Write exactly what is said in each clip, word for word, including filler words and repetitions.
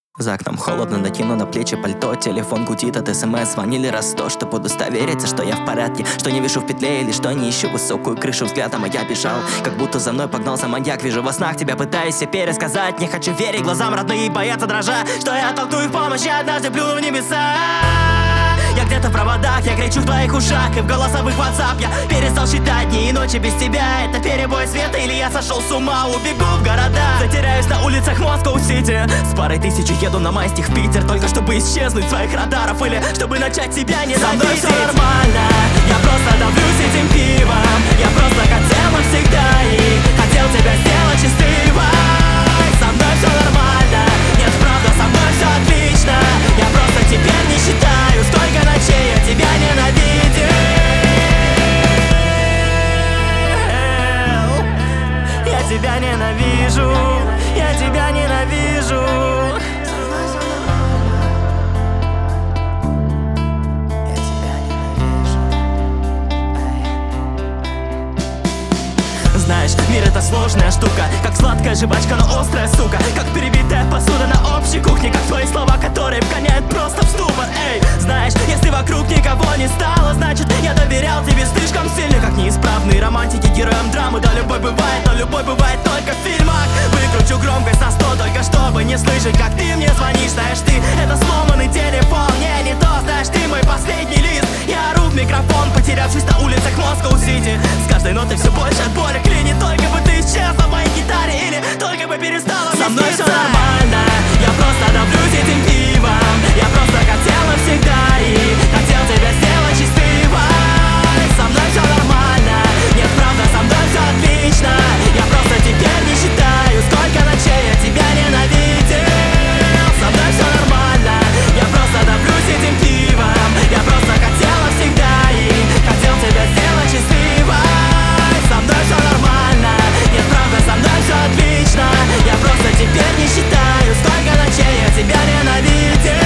За окном холодно, накину на плечи пальто. Телефон гудит от смс, звонили раз сто, чтобы удостовериться, что я в порядке, что не вижу в петле или что не ищу высокую крышу взглядом, а я бежал, как будто за мной погнался маньяк. Вижу во снах тебя, пытаюсь все пересказать. Не хочу верить глазам, родные боятся дрожа, что я толкну их помощь, я однажды плюну в небеса. Я где-то в проводах, я кричу в твоих ушах, и в голосовых WhatsApp я перестал считать дни и ночи без тебя. Это перебой света или я сошел с ума? Убегу в города, затеряюсь на улицах Москва-Сити. С парой тысяч еду на майстих в Питер, только чтобы исчезнуть с своих радаров или чтобы начать тебя ненавидеть. Со мной все нормально, я просто давлюсь этим пивом. Я просто хотел навсегда и хотел тебя сделать счастливой. Со мной все нормально, нет, правда, со мной все отлично. Я просто теперь не считаю, сколько ночей я тебя ненавидел. Я тебя ненавижу, я тебя ненавижу. Знаешь, мир это сложная штука, как сладкая жвачка, но острая, сука. Как перебитая посуда на общей кухне, как твои слова, которые вгоняют просто в ступор. Эй, знаешь, если вокруг никого не стало, значит я доверял тебе слишком сильно. Как неисправные романтики героям драмы. Да, любовь бывает, но любовь бывает только в фильмах. Выкручу громкость на сто, только чтобы не слышать, как ты мне звонишь. Знаешь, ты это сломанный телефон, не, не то. Знаешь, ты мой последний лист. Я ору в микрофон, потерявшись на улицах Москва-Сити. С каждой нотой все больше от боли клинит. Только бы ты исчезла в моей гитаре или только бы перестала. Со мной все нормально, я просто давлюсь этим пивом. Я просто хотел навсегда и хотел тебя сделать счастливой. Со мной все нормально, нет, правда, со мной все отлично. Я просто теперь не считаю, сколько ночей я тебя ненавидел. Со мной все нормально, я просто давлюсь этим пивом. Я просто хотел навсегда и хотел тебя сделать счастливой. Со мной все нормально, нет, правда, со мной все отлично. Я просто теперь не считаю, сколько ночей я тебя ненавидел.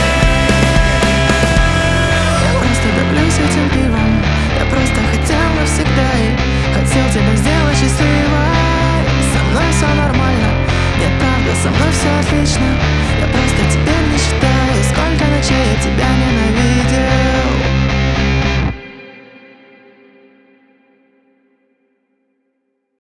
Я просто давлюсь этим пивом. Я просто хотел навсегда и хотел тебя сделать счастливой. Со мной все нормально, нет, правда, со мной все отлично.